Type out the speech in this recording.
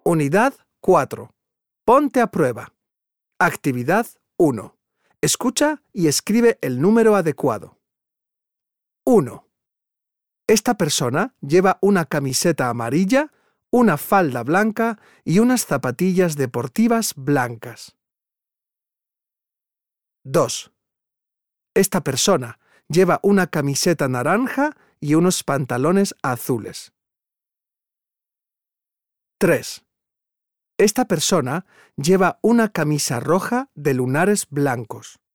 Unidad 4. Ponte a prueba. Actividad 1. Escucha y escribe el número adecuado. 1. Esta persona lleva una camiseta amarilla, una falda blanca y unas zapatillas deportivas blancas. 2. Esta persona lleva una camiseta naranja y unos pantalones azules. 3. Esta persona lleva una camisa roja de lunares blancos.